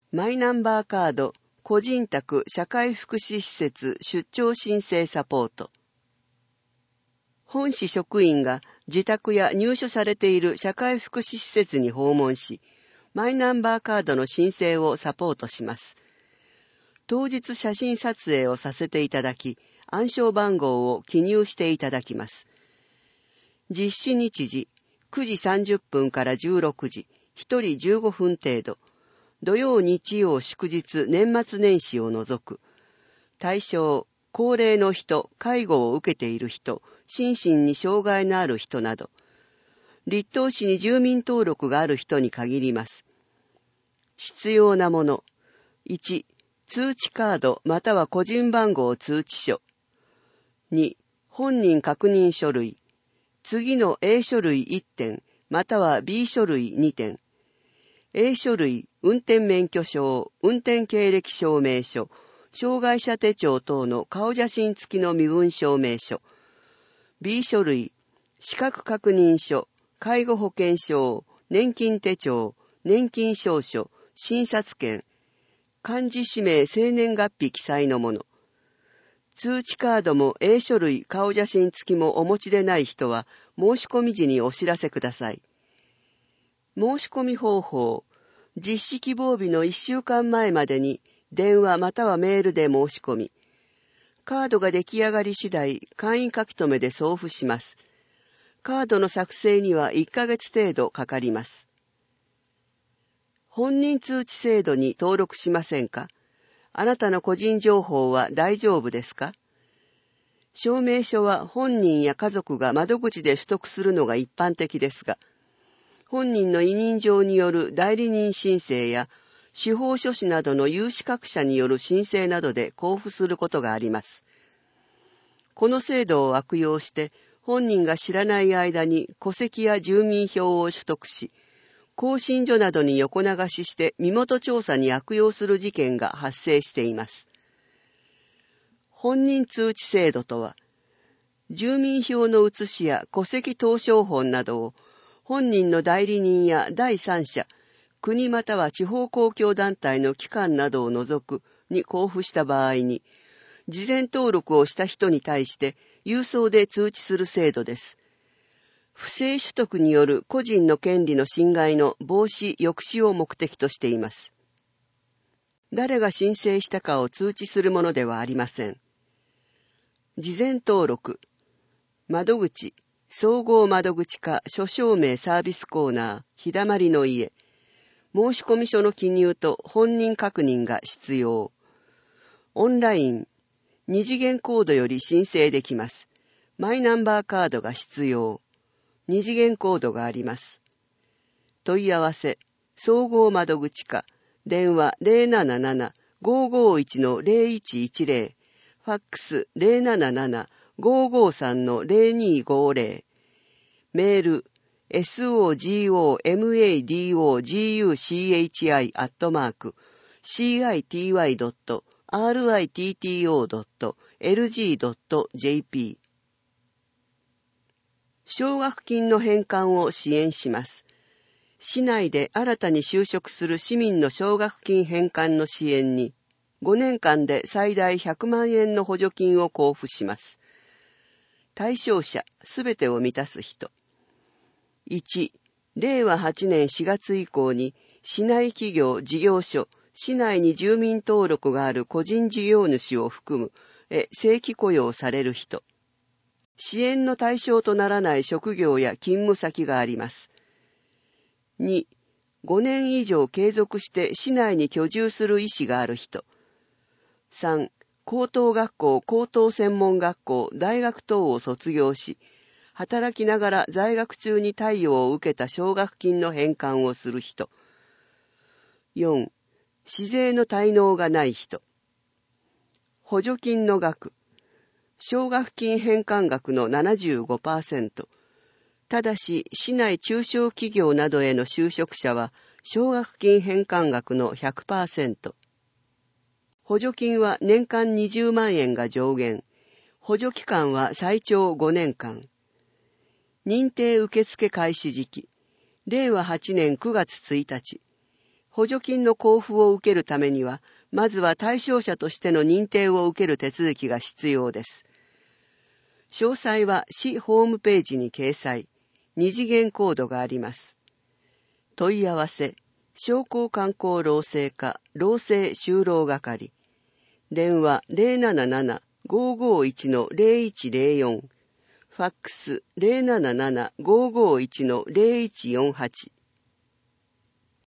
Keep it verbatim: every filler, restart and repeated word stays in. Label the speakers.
Speaker 1: マイナンバーカード、個人宅社会福祉施設出張申請サポート。本市職員が自宅や入所されている社会福祉施設に訪問し、マイナンバーカードの申請をサポートします。当日写真撮影をさせていただき、暗証番号を記入していただきます。実施日時、くじさんじゅっぷんからじゅうろくじ、ひとりじゅうごふん程度。土曜日曜祝日年末年始を除く。対象、高齢の人、介護を受けている人、心身に障害のある人など。立東市に住民登録がある人に限ります。必要なもの。いち、通知カードまたは個人番号通知書。に、本人確認書類。次の A 書類いってん、または B 書類にてん。A 書類、運転免許証、運転経歴証明書、障害者手帳等の顔写真付きの身分証明書。B 書類、資格確認書、介護保険証、年金手帳、年金証書、診察券、漢字氏名生年月日記載のもの。通知カードも A 書類、顔写真付きもお持ちでない人は申し込み時にお知らせください。申し込み方法。実施希望日のいっしゅうかんまえまでに電話またはメールで申し込み、カードが出来上がり次第、簡易書留で送付します。カードの作成にはいっかげつ程度かかります。本人通知制度に登録しませんか？あなたの個人情報は大丈夫ですか？証明書は本人や家族が窓口で取得するのが一般的ですが、本人の委任状による代理人申請や司法書士などの有資格者による申請などで交付することがあります。この制度を悪用して本人が知らない間に戸籍や住民票を取得し、更新所などに横流しして身元調査に悪用する事件が発生しています。本人通知制度とは、住民票の写しや戸籍謄商本などを本人の代理人や第三者、国または地方公共団体の機関などを除くに交付した場合に、事前登録をした人に対して郵送で通知する制度です。不正取得による個人の権利の侵害の防止抑止を目的としています。誰が申請したかを通知するものではありません。事前登録、窓口、総合窓口課諸証明サービスコーナー、日だまりの家。申込書の記入と本人確認が必要。オンライン、二次元コードより申請できます。マイナンバーカードが必要。二次元コードがあります。問い合わせ、総合窓口課、電話 ゼロなななな ごーごーいち のゼロいちいちゼロ、ファックス ゼロなななな ごーごーさん のゼロにごーゼロ、メール、sogomadoguchi アットマーク シーアイティーワイドットアールアイティーティーオードットエルジードットジェーピー 奨学金の返還を支援します。市内で新たに就職する市民の奨学金返還の支援に、ごねんかんで最大ひゃくまんえんの補助金を交付します。対象者すべてを満たす人。いち、れいわはちねんしがつ以降に市内企業事業所、市内に住民登録がある個人事業主を含むえ正規雇用される人。支援の対象とならない職業や勤務先があります。に、ごねん以上継続して市内に居住する意思がある人。さん、高等学校、高等専門学校、大学等を卒業し、働きながら在学中に貸与を受けた奨学金の返還をする人。よん、市税の滞納がない人。補助金の額。奨学金返還額の ななじゅうごパーセント。ただし、市内中小企業などへの就職者は、奨学金返還額の ひゃくパーセント。補助金は年間にじゅうまんえんが上限。補助期間は最長ごねんかん。認定受付開始時期。れいわはちねんくがつついたち。 補助金の交付を受けるためには、まずは対象者としての認定を受ける手続きが必要です。詳細は市ホームページに掲載。二次元コードがあります。問い合わせ、商工観光労政課労政就労係。電話 ゼロなななな ごーごーいち ゼロいちゼロよん。ファックス ゼロなななな ごーごーいち ゼロいちよんはち。